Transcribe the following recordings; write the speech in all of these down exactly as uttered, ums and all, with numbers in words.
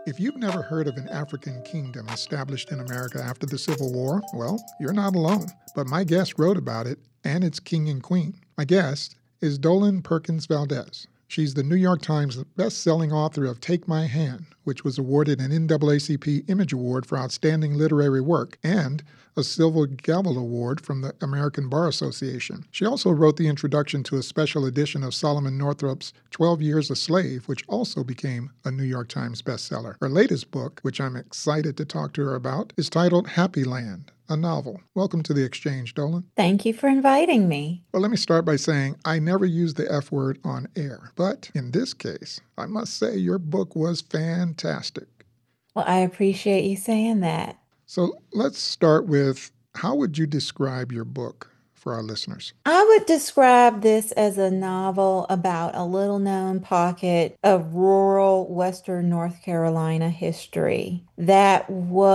If you've never heard of an African kingdom established in America after the Civil War, well, you're not alone. But my guest wrote about it and its king and queen. My guest is Dolen Perkins Valdez. She's the New York Times best-selling author of Take My Hand, which was awarded an N double A C P Image Award for Outstanding Literary Work and a Silver Gavel Award from the American Bar Association. She also wrote the introduction to a special edition of Solomon Northrop's twelve Years a Slave, which also became a New York Times bestseller. Her latest book, which I'm excited to talk to her about, is titled Happy Land, a novel. Welcome to The Exchange, Dolen. Thank you for inviting me. Well, let me start by saying I never use the F word on air, but in this case, I must say your book was fantastic. Well, I appreciate you saying that. So let's start with, how would you describe your book for our listeners? I would describe this as a novel about a little-known pocket of rural Western North Carolina history that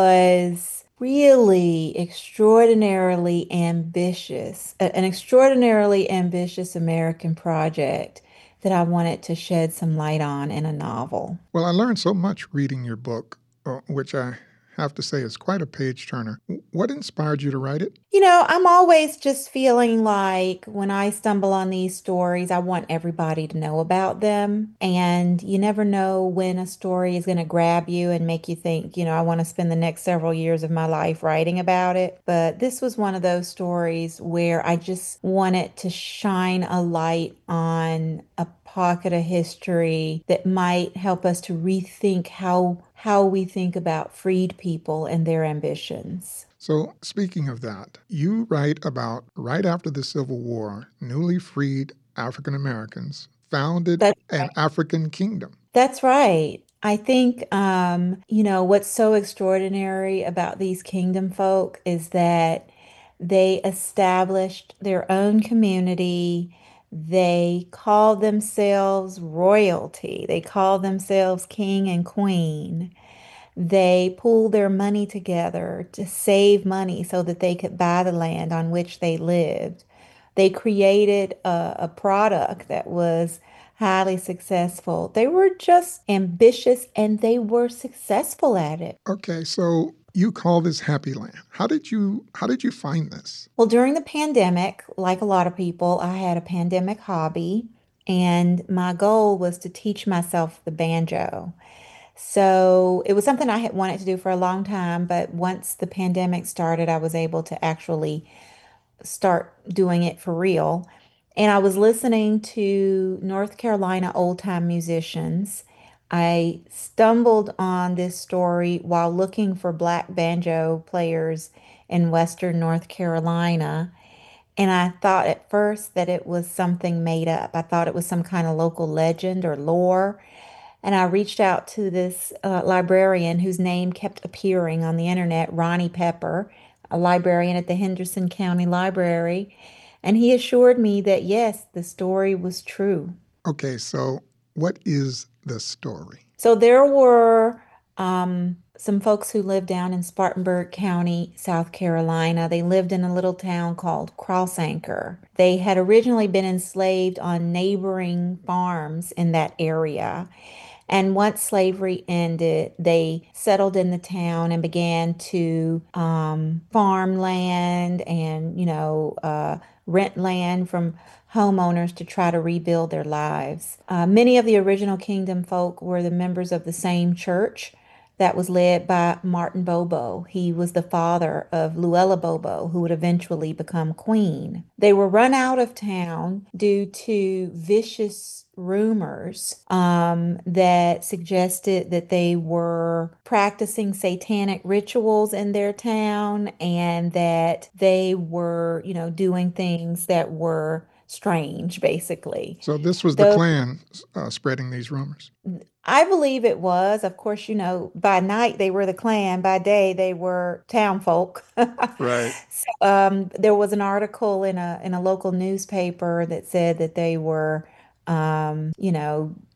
was really extraordinarily ambitious, an extraordinarily ambitious American project that I wanted to shed some light on in a novel. Well, I learned so much reading your book, uh, which I have to say is quite a page turner. What inspired you to write it? You know, I'm always just feeling like when I stumble on these stories, I want everybody to know about them. And you never know when a story is going to grab you and make you think, you know, I want to spend the next several years of my life writing about it. But this was one of those stories where I just wanted to shine a light on a pocket of history that might help us to rethink how how we think about freed people and their ambitions. So, speaking of that, you write about right after the Civil War, newly freed African Americans founded That's an right. African kingdom. That's right. I think, um, you know, what's so extraordinary about these kingdom folk is that they established their own community. They call themselves royalty. They call themselves king and queen. They pooled their money together to save money so that they could buy the land on which they lived. They created a, a product that was highly successful. They were just ambitious and they were successful at it. Okay, so you call this Happy Land. How did you how did you find this? Well, during the pandemic, like a lot of people, I had a pandemic hobby, and my goal was to teach myself the banjo. So it was something I had wanted to do for a long time, but once the pandemic started, I was able to actually start doing it for real. And I was listening to North Carolina old time musicians. I stumbled on this story while looking for black banjo players in Western North Carolina. And I thought at first that it was something made up. I thought it was some kind of local legend or lore. And I reached out to this uh, librarian whose name kept appearing on the internet, Ronnie Pepper, a librarian at the Henderson County Library. And he assured me that yes, the story was true. Okay, so what is the story? So there were um, some folks who lived down in Spartanburg County, South Carolina. They lived in a little town called Cross Anchor. They had originally been enslaved on neighboring farms in that area. And once slavery ended, they settled in the town and began to um, farm land and, you know, uh, rent land from homeowners to try to rebuild their lives. Uh, many of the original kingdom folk were the members of the same church that was led by Martin Bobo. He was the father of Luella Bobo, who would eventually become queen. They were run out of town due to vicious rumors um, that suggested that they were practicing satanic rituals in their town and that they were, you know, doing things that were strange, basically. So this was the Though Klan uh, spreading these rumors. I believe it was. Of course, you know, by night they were the Klan, by day they were town folk. Right. So, um, there was an article in a in a local newspaper that said that they were, um, you know,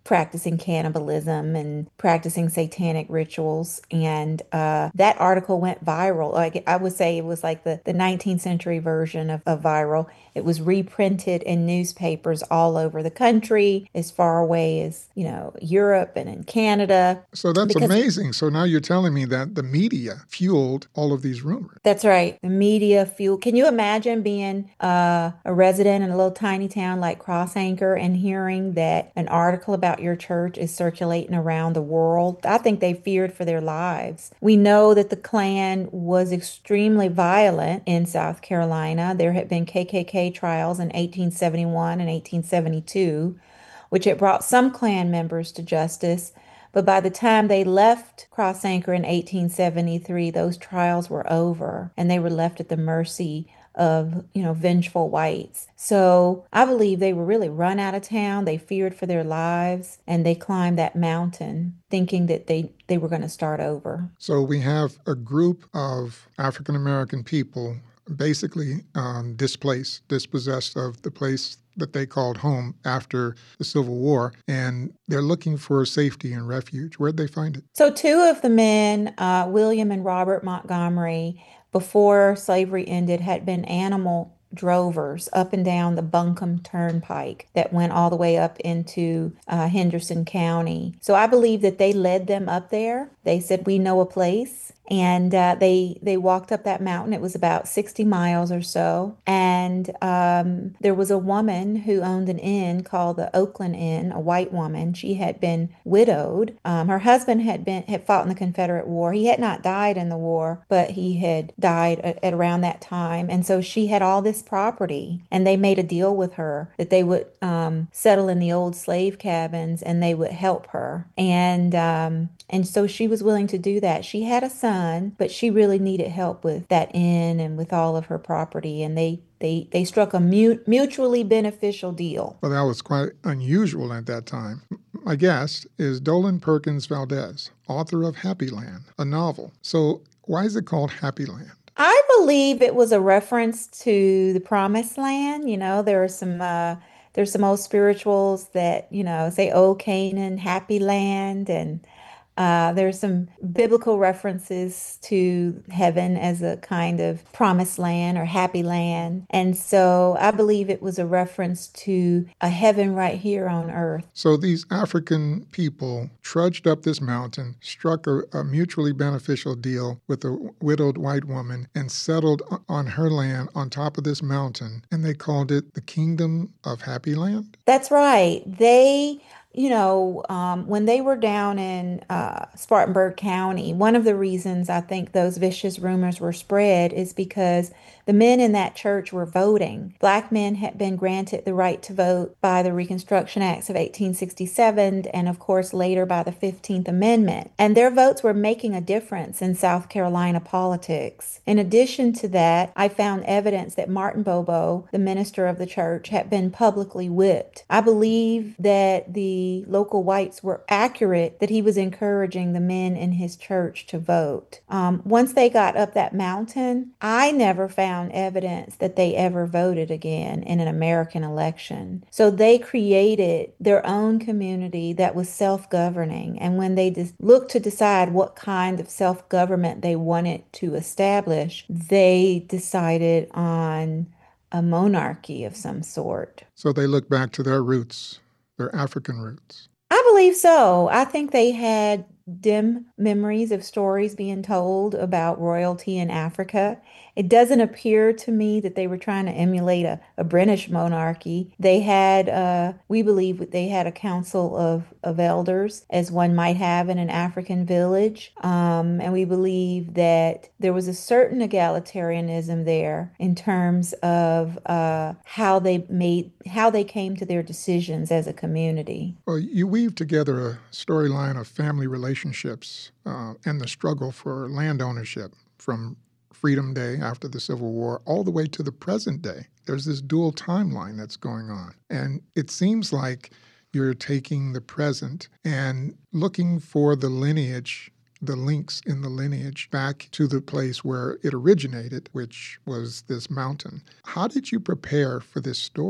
practicing cannibalism and practicing satanic rituals. And uh, that article went viral. Like I would say it was like the, the nineteenth century version of, of viral. It was reprinted in newspapers all over the country, as far away as, you know, Europe and in Canada. So that's because amazing. So now you're telling me that the media fueled all of these rumors. That's right. The media fuel. Can you imagine being uh, a resident in a little tiny town like Cross Anchor and hearing that an article about your church is circulating around the world? I think they feared for their lives. We know that the Klan was extremely violent in South Carolina. There had been K K K trials in eighteen seventy-one and eighteen seventy-two, which had brought some Klan members to justice. But by the time they left Cross Anchor in eighteen seventy-three, those trials were over and they were left at the mercy of, you know, vengeful whites. So I believe they were really run out of town. They feared for their lives and they climbed that mountain thinking that they, they were going to start over. So we have a group of African American people basically um, displaced, dispossessed of the place that they called home after the Civil War, and they're looking for safety and refuge. Where'd they find it? So two of the men, uh, William and Robert Montgomery, before slavery ended, had been animal drovers up and down the Buncombe Turnpike that went all the way up into uh, Henderson County. So I believe that they led them up there. They said, "We know a place." And uh, they they walked up that mountain. It was about sixty miles or so. And um, there was a woman who owned an inn called the Oakland Inn, a white woman. She had been widowed. Um, her husband had been had fought in the Confederate War. He had not died in the war, but he had died at, at around that time. And so she had all this property. And they made a deal with her that they would um, settle in the old slave cabins and they would help her. And um, and so she was willing to do that. She had a son, but she really needed help with that inn and with all of her property. And they they they struck a mut- mutually beneficial deal. Well, that was quite unusual at that time. My guest is Dolen Perkins Valdez, author of Happy Land, a novel. So why is it called Happy Land? I believe it was a reference to the Promised Land. You know, there are some uh, there's some old spirituals that, you know, say, "Oh, Canaan, happy land," and Uh, there's some biblical references to heaven as a kind of promised land or happy land. And so I believe it was a reference to a heaven right here on earth. So these African people trudged up this mountain, struck a, a mutually beneficial deal with a widowed white woman, and settled on her land on top of this mountain. And they called it the Kingdom of Happy Land? That's right. They You know, um, when they were down in uh, Spartanburg County, one of the reasons I think those vicious rumors were spread is because the men in that church were voting. Black men had been granted the right to vote by the Reconstruction Acts of eighteen sixty-seven and, of course, later by the fifteenth Amendment. And their votes were making a difference in South Carolina politics. In addition to that, I found evidence that Martin Bobo, the minister of the church, had been publicly whipped. I believe that the local whites were accurate that he was encouraging the men in his church to vote. Um, once they got up that mountain, I never found evidence that they ever voted again in an American election. So they created their own community that was self-governing. And when they just looked to decide what kind of self-government they wanted to establish, they decided on a monarchy of some sort. So they look back to their roots, their African roots. I believe so. I think they had dim memories of stories being told about royalty in Africa. It doesn't appear to me that they were trying to emulate a, a British monarchy. They had, uh, we believe they had a council of, of elders, as one might have in an African village. Um, and we believe that there was a certain egalitarianism there in terms of uh, how they made, how they came to their decisions as a community. Well, you weave together a storyline of family relationships uh, and the struggle for land ownership from Freedom Day after the Civil War all the way to the present day. There's this dual timeline that's going on. And it seems like you're taking the present and looking for the lineage, the links in the lineage back to the place where it originated, which was this mountain. How did you prepare for this story?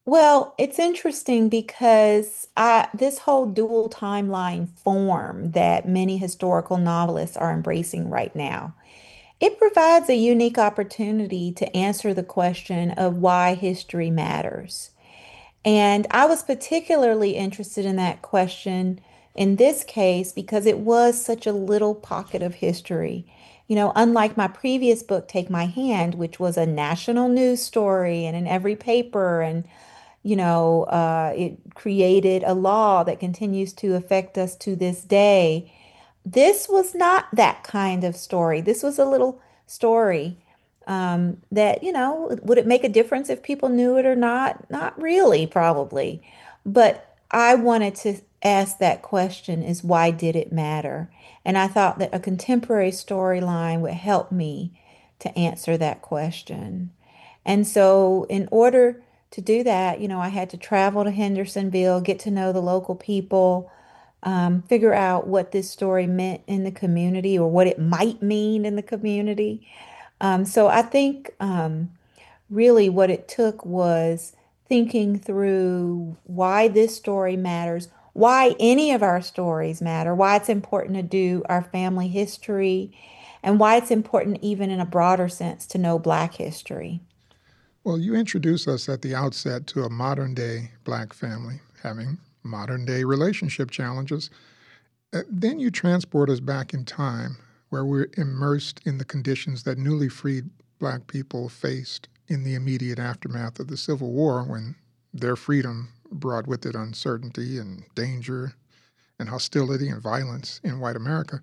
Well, it's interesting because I, this whole dual timeline form that many historical novelists are embracing right now, it provides a unique opportunity to answer the question of why history matters. And I was particularly interested in that question in this case because it was such a little pocket of history. You know, unlike my previous book, Take My Hand, which was a national news story and in every paper, and, you know, uh, it created a law that continues to affect us to this day. This was not that kind of story. This was a little story um, that, you know, would it make a difference if people knew it or not? Not really, probably. But I wanted to ask that question is why did it matter? And I thought that a contemporary storyline would help me to answer that question. And so, in order to do that, you know, I had to travel to Hendersonville, get to know the local people, um, figure out what this story meant in the community or what it might mean in the community. Um, so I think um, really what it took was thinking through why this story matters, why any of our stories matter, why it's important to do our family history, and why it's important, even in a broader sense, to know Black history. Well, you introduce us at the outset to a modern day Black family having modern day relationship challenges. Uh, then you transport us back in time where we're immersed in the conditions that newly freed Black people faced in the immediate aftermath of the Civil War when their freedom brought with it uncertainty and danger and hostility and violence in white America.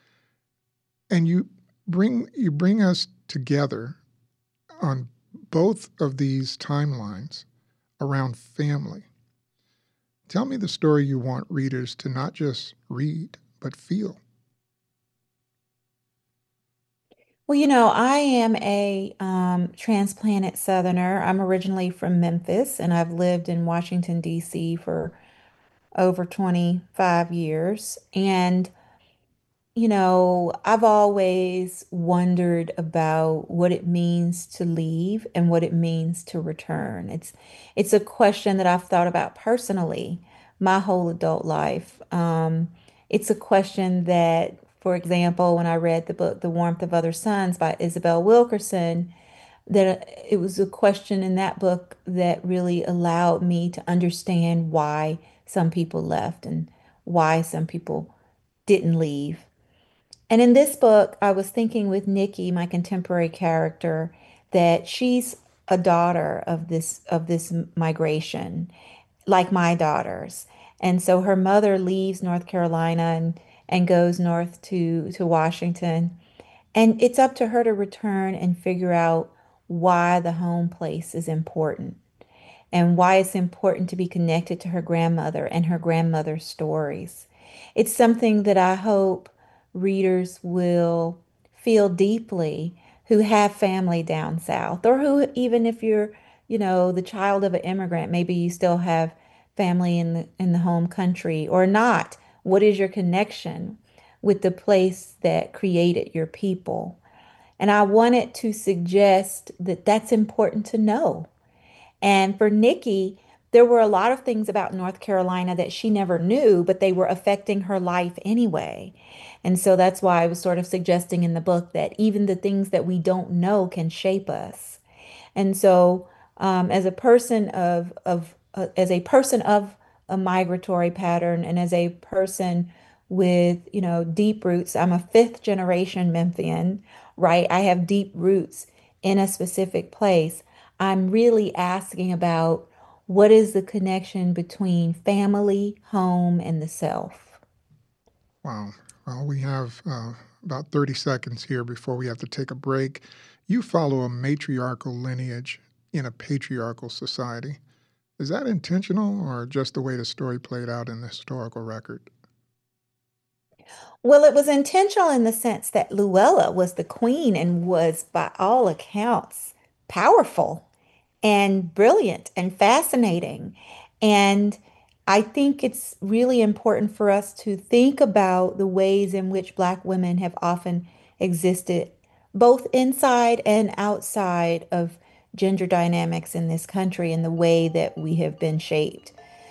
And you bring you bring us together on both of these timelines around family. Tell me the story you want readers to not just read, but feel. Well, you know, I am a um, transplanted Southerner. I'm originally from Memphis, and I've lived in Washington, D C for over twenty-five years. And you know, I've always wondered about what it means to leave and what it means to return. It's it's a question that I've thought about personally my whole adult life. Um, it's a question that, for example, when I read the book The Warmth of Other Suns by Isabel Wilkerson, that it was a question in that book that really allowed me to understand why some people left and why some people didn't leave. And in this book, I was thinking with Nikki, my contemporary character, that she's a daughter of this of this migration, like my daughters. And so her mother leaves North Carolina and and goes north to to Washington. And it's up to her to return and figure out why the home place is important and why it's important to be connected to her grandmother and her grandmother's stories. It's something that I hope readers will feel deeply who have family down south, or who, even if you're, you know, the child of an immigrant, maybe you still have family in the in the home country or not. What is your connection with the place that created your people? And I wanted to suggest that that's important to know. And for Nikki, there were a lot of things about North Carolina that she never knew, but they were affecting her life anyway. And so that's why I was sort of suggesting in the book that even the things that we don't know can shape us. And so, um, as a person of of uh, as a person of a migratory pattern, and as a person with, you know, deep roots, I'm a fifth generation Memphian, right? I have deep roots in a specific place. I'm really asking about what is the connection between family, home, and the self. Wow. Well, we have uh, about thirty seconds here before we have to take a break. You follow a matriarchal lineage in a patriarchal society. Is that intentional or just the way the story played out in the historical record? Well, it was intentional in the sense that Luella was the queen and was, by all accounts, powerful and brilliant and fascinating. And I think it's really important for us to think about the ways in which Black women have often existed, both inside and outside of gender dynamics in this country and the way that we have been shaped.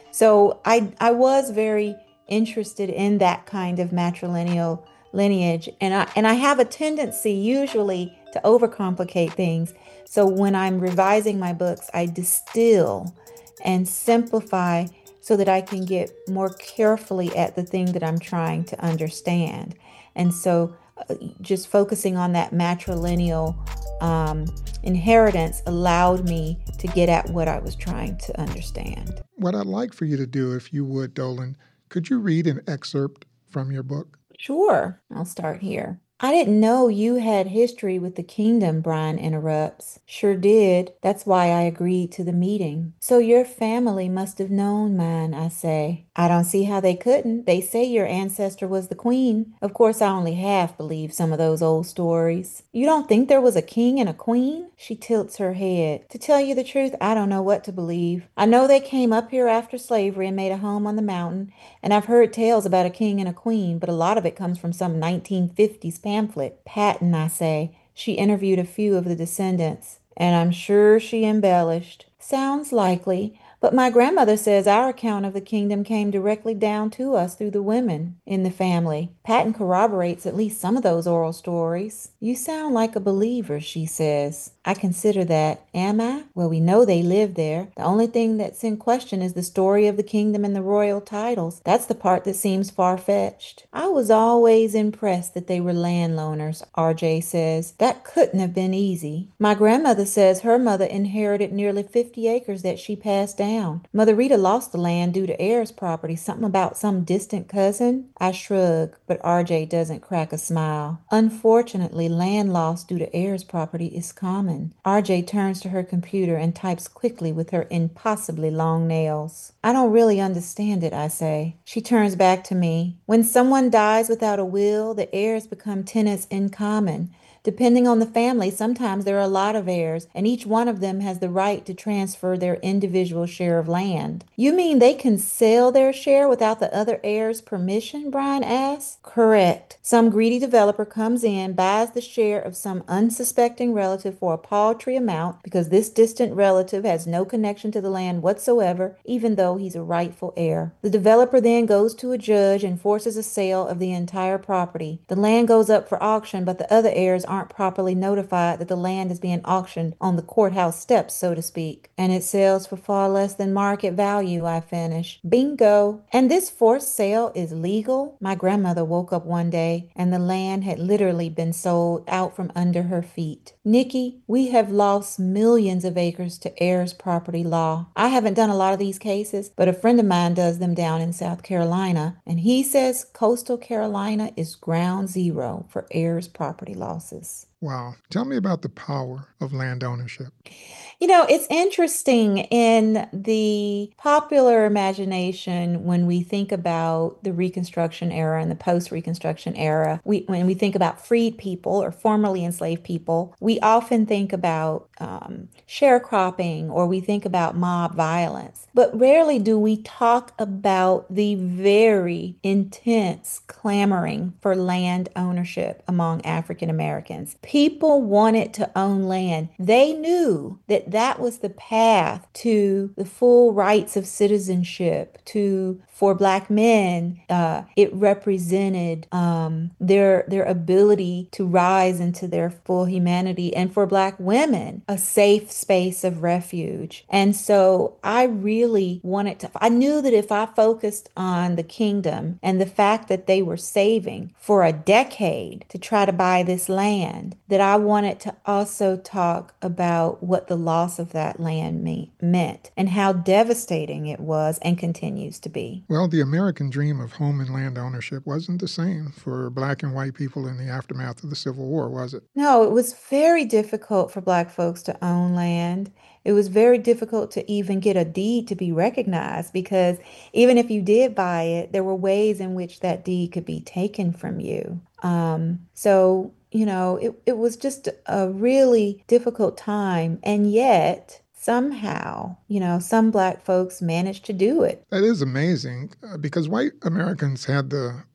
So I I was very interested in that kind of matrilineal lineage, and I and I have a tendency usually to overcomplicate things. So when I'm revising my books, I distill and simplify so that I can get more carefully at the thing that I'm trying to understand. And so uh, just focusing on that matrilineal um, inheritance allowed me to get at what I was trying to understand. What I'd like for you to do, if you would, Dolen, could you read an excerpt from your book? Sure, I'll start here. I didn't know you had history with the kingdom, Brian interrupts. Sure did. That's why I agreed to the meeting. So your family must have known mine, I say. I don't see how they couldn't. They say your ancestor was the queen. Of course, I only half believe some of those old stories. You don't think there was a king and a queen? She tilts her head. To tell you the truth, I don't know what to believe. I know they came up here after slavery and made a home on the mountain, and I've heard tales about a king and a queen, but a lot of it comes from some nineteen fifties pamphlet. Patton, I say. She interviewed a few of the descendants, and I'm sure she embellished. Sounds likely, but my grandmother says our account of the kingdom came directly down to us through the women in the family. Patton corroborates at least some of those oral stories. You sound like a believer, she says. I consider that. Am I? Well, we know they lived there. The only thing that's in question is the story of the kingdom and the royal titles. That's the part that seems far-fetched. I was always impressed that they were landowners, R J says. That couldn't have been easy. My grandmother says her mother inherited nearly fifty acres that she passed down. Mother Rita lost the land due to heirs property, something about some distant cousin. I shrug, but R J doesn't crack a smile. Unfortunately, land loss due to heirs property is common. R J turns to her computer and types quickly with her impossibly long nails. I don't really understand it, I say. She turns back to me. When someone dies without a will, the heirs become tenants in common. Depending on the family, sometimes there are a lot of heirs, and each one of them has the right to transfer their individual share of land. You mean they can sell their share without the other heir's permission? Brian asks. Correct. Some greedy developer comes in, buys the share of some unsuspecting relative for a paltry amount because this distant relative has no connection to the land whatsoever, even though he's a rightful heir. The developer then goes to a judge and forces a sale of the entire property. The land goes up for auction, but the other heirs aren't aren't properly notified that the land is being auctioned on the courthouse steps, so to speak. And it sells for far less than market value, I finish. Bingo. And this forced sale is legal? My grandmother woke up one day and the land had literally been sold out from under her feet. Nikki, we have lost millions of acres to heirs property law. I haven't done a lot of these cases, but a friend of mine does them down in South Carolina, and he says coastal Carolina is ground zero for heirs property losses. Wow. Tell me about the power of land ownership. You know, it's interesting in the popular imagination when we think about the Reconstruction era and the post-Reconstruction era. We, when we think about freed people or formerly enslaved people, we often think about um, sharecropping or we think about mob violence. But rarely do we talk about the very intense clamoring for land ownership among African Americans. People wanted to own land. They knew that that was the path to the full rights of citizenship, to for Black men, uh, it represented um, their their ability to rise into their full humanity, and for Black women, a safe space of refuge. And so I really wanted to, I knew that if I focused on the kingdom and the fact that they were saving for a decade to try to buy this land, that I wanted to also talk about what the loss of that land me- meant and how devastating it was and continues to be. Well, the American dream of home and land ownership wasn't the same for Black and white people in the aftermath of the Civil War, was it? No, it was very difficult for Black folks to own land. It was very difficult to even get a deed to be recognized because even if you did buy it, there were ways in which that deed could be taken from you. Um, so, you know, it, it was just a really difficult time. And yet, somehow, you know, some Black folks managed to do it. That is amazing uh, because white Americans had the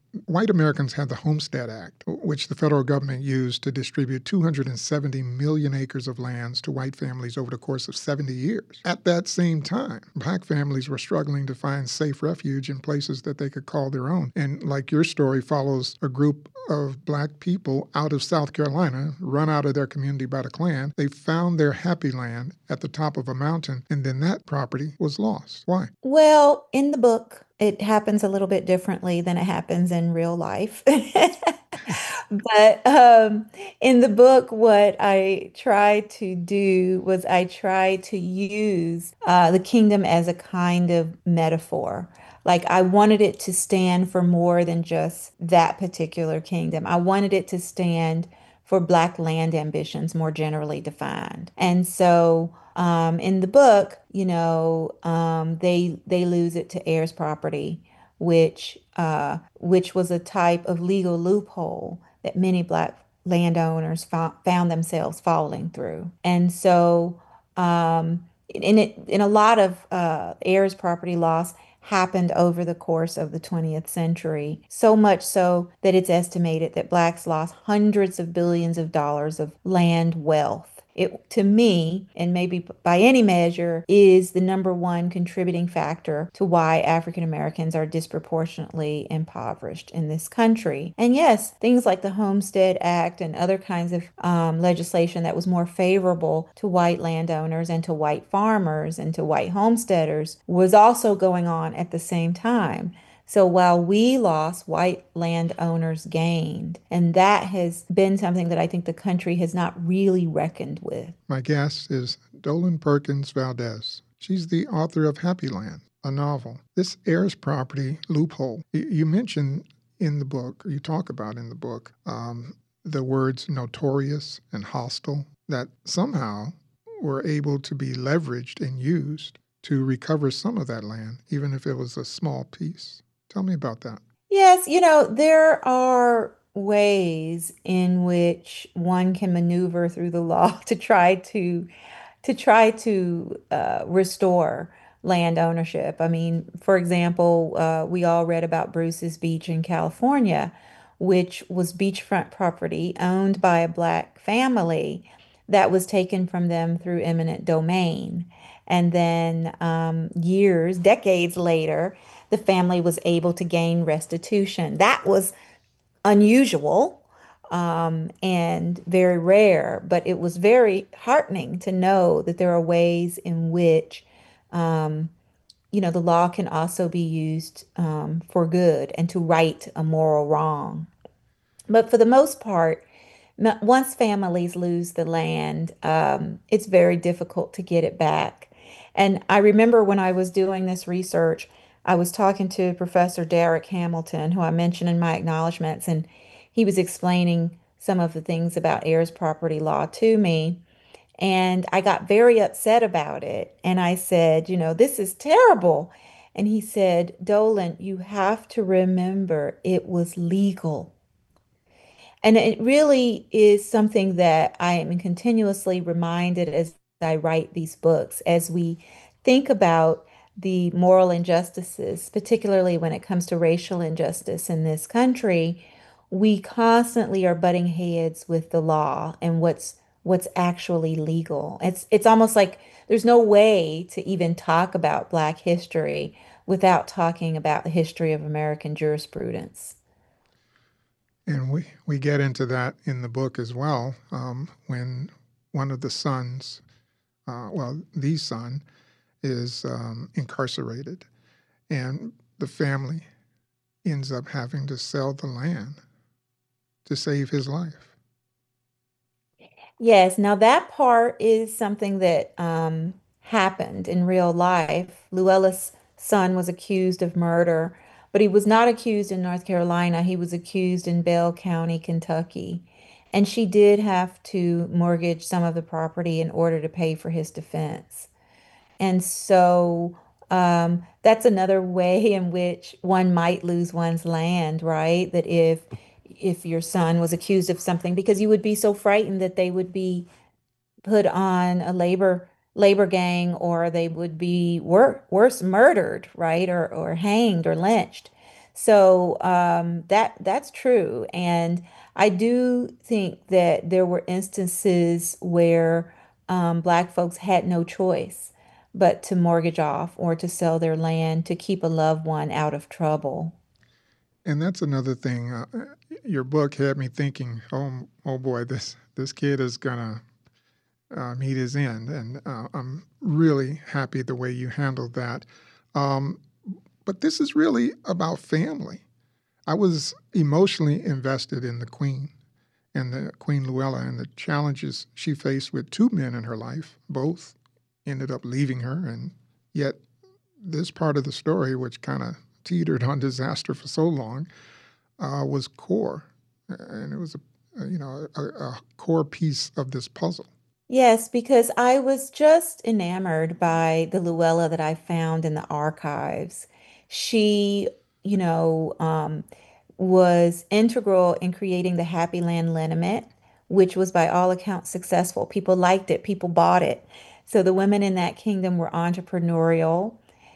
White Americans had the Homestead Act, which the federal government used to distribute two hundred seventy million acres of lands to white families over the course of seventy years. At that same time, black families were struggling to find safe refuge in places that they could call their own. And like your story follows a group of black people out of South Carolina, run out of their community by the Klan. They found their happy land at the top of a mountain, and then that property was lost. Why? Well, in the book, it happens a little bit differently than it happens in real life. But um, in the book, what I tried to do was I tried to use uh, the kingdom as a kind of metaphor. Like I wanted it to stand for more than just that particular kingdom. I wanted it to stand for Black land ambitions more generally defined. And so um, in the book, you know, um, they they lose it to heirs property, which uh, which was a type of legal loophole that many Black landowners fo found themselves falling through. And so, um, in it, in a lot of uh, heirs property loss happened over the course of the twentieth century, so much so that it's estimated that Blacks lost hundreds of billions of dollars of land wealth. It, to me, and maybe by any measure, is the number one contributing factor to why African Americans are disproportionately impoverished in this country. And yes, things like the Homestead Act and other kinds of um, legislation that was more favorable to white landowners and to white farmers and to white homesteaders was also going on at the same time. So while we lost, white landowners gained. And that has been something that I think the country has not really reckoned with. My guest is Dolen Perkins Valdez. She's the author of Happy Land, a novel. This heirs property loophole, you mentioned in the book, or you talk about in the book, um, the words notorious and hostile that somehow were able to be leveraged and used to recover some of that land, even if it was a small piece. Tell me about that. Yes, you know, there are ways in which one can maneuver through the law to try to to try to uh, restore land ownership. I mean, for example, uh, we all read about Bruce's Beach in California, which was beachfront property owned by a Black family that was taken from them through eminent domain. And then um, years, decades later, the family was able to gain restitution. That was unusual um, and very rare, but it was very heartening to know that there are ways in which, um, you know, the law can also be used um, for good and to right a moral wrong. But for the most part, once families lose the land, um, it's very difficult to get it back. And I remember when I was doing this research, I was talking to Professor Derek Hamilton, who I mentioned in my acknowledgments, and he was explaining some of the things about heirs property law to me. And I got very upset about it. And I said, you know, this is terrible. And he said, Dolen, you have to remember it was legal. And it really is something that I am continuously reminded as I write these books, as we think about the moral injustices, particularly when it comes to racial injustice in this country. We constantly are butting heads with the law and what's what's actually legal. It's it's almost like there's no way to even talk about Black history without talking about the history of American jurisprudence. And we, we get into that in the book as well, um, when one of the sons, uh, well, the son, is um, incarcerated, and the family ends up having to sell the land to save his life. Yes, now that part is something that um, happened in real life. Luella's son was accused of murder, but he was not accused in North Carolina. He was accused in Bell County, Kentucky. And she did have to mortgage some of the property in order to pay for his defense. And so um, that's another way in which one might lose one's land, right? That if if your son was accused of something, because you would be so frightened that they would be put on a labor labor gang, or they would be wor worse, murdered, right? Or or hanged or lynched. So um, that that's true. And I do think that there were instances where um, Black folks had no choice but to mortgage off or to sell their land to keep a loved one out of trouble. And that's another thing. Uh, your book had me thinking, oh, oh boy, this this kid is gonna uh, meet his end, and uh, I'm really happy the way you handled that. Um, but this is really about family. I was emotionally invested in the Queen and the Queen Luella and the challenges she faced with two men in her life. Both ended up leaving her, and yet this part of the story, which kind of teetered on disaster for so long, uh, was core, and it was a you know a, a core piece of this puzzle. Yes, because I was just enamored by the Luella that I found in the archives. She, you know, um, was integral in creating the Happy Land liniment, which was by all accounts successful. People liked it, people bought it. So the women in that kingdom were entrepreneurial.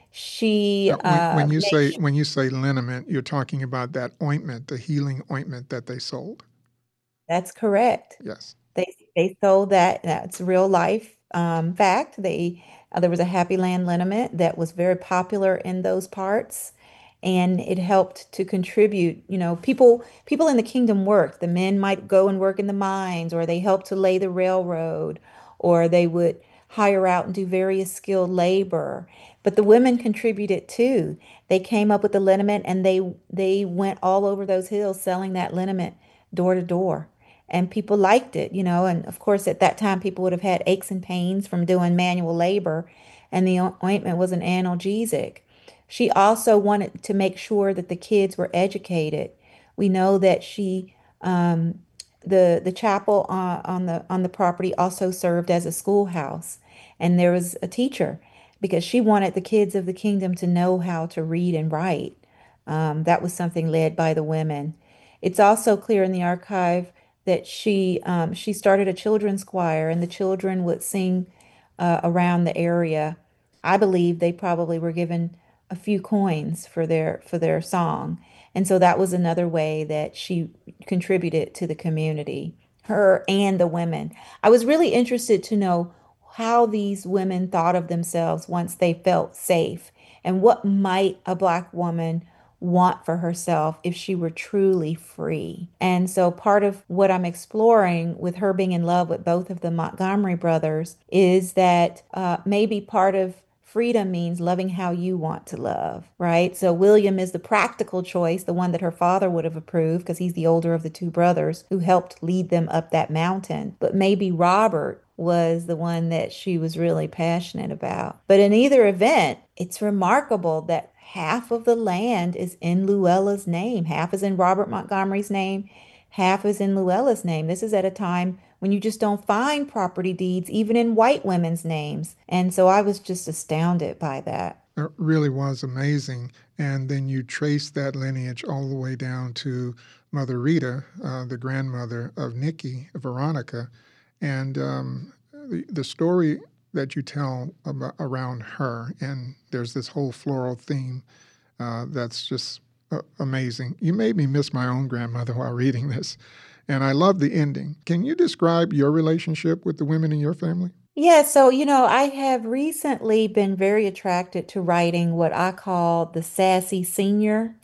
She Uh, when, uh, when you made say when you say liniment, you're talking about that ointment, the healing ointment that they sold. That's correct. Yes. They they sold that. That's real life um, fact. They uh, there was a Happy Land liniment that was very popular in those parts, and it helped to contribute. You know, people people in the kingdom worked. The men might go and work in the mines, or they helped to lay the railroad, or they would hire out and do various skilled labor. But the women contributed too. They came up with the liniment, and they they went all over those hills selling that liniment door to door, and people liked it, you know. And of course, at that time, people would have had aches and pains from doing manual labor, and the ointment was an analgesic. She also wanted to make sure that the kids were educated. We know that she, um, the the chapel uh, on the on the property also served as a schoolhouse, and there was a teacher because she wanted the kids of the kingdom to know how to read and write. Um, that was something led by the women. It's also clear in the archive that she um, she started a children's choir, and the children would sing uh, around the area. I believe they probably were given a few coins for their for their song, and so that was another way that she contributed to the community, her and the women. I was really interested to know how these women thought of themselves once they felt safe, and what might a Black woman want for herself if she were truly free. And so part of what I'm exploring with her being in love with both of the Montgomery brothers is that uh, maybe part of freedom means loving how you want to love, right? So William is the practical choice, the one that her father would have approved because he's the older of the two brothers who helped lead them up that mountain. But maybe Robert was the one that she was really passionate about. But in either event, it's remarkable that half of the land is in Luella's name. Half is in Robert Montgomery's name, half is in Luella's name. This is at a time when you just don't find property deeds, even in white women's names. And so I was just astounded by that. It really was amazing. And then you trace that lineage all the way down to Mother Rita, uh, the grandmother of Nikki, Veronica. And um, the, the story that you tell about, around her, and there's this whole floral theme uh, that's just uh, amazing. You made me miss my own grandmother while reading this. And I love the ending. Can you describe your relationship with the women in your family? Yeah, so you know, I have recently been very attracted to writing what I call the sassy senior.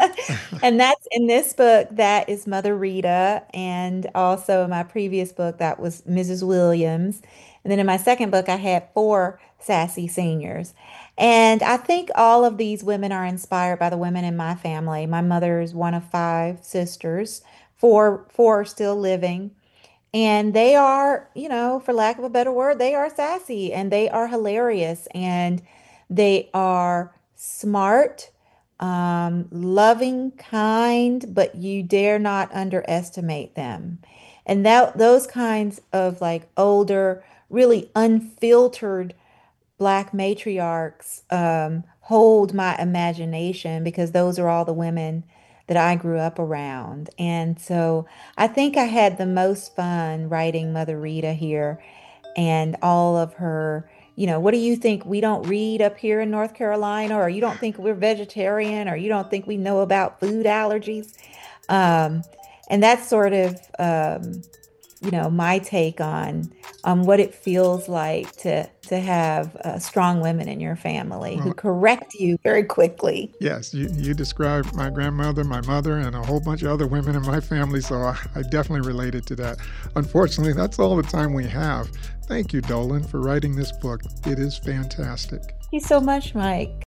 And that's in this book, that is Mother Rita. And also in my previous book, that was Missus Williams. And then in my second book, I had four sassy seniors. And I think all of these women are inspired by the women in my family. My mother is one of five sisters. Four, four are still living. And they are, you know, for lack of a better word, they are sassy and they are hilarious and they are smart, um, loving, kind, but you dare not underestimate them. And that those kinds of like older, really unfiltered Black matriarchs um, hold my imagination because those are all the women that I grew up around. And so I think I had the most fun writing Mother Rita here and all of her, you know, what do you think we don't read up here in North Carolina, or you don't think we're vegetarian, or you don't think we know about food allergies? Um, and that's sort of, um, you know, my take on on what it feels like to to have uh, strong women in your family who Well, correct you very quickly. yes, you, you described my grandmother, my mother, and a whole bunch of other women in my family, so I, I definitely related to that. Unfortunately, that's all the time we have. Thank you, Dolan, for writing this book. It is fantastic. Thank you so much, Mike.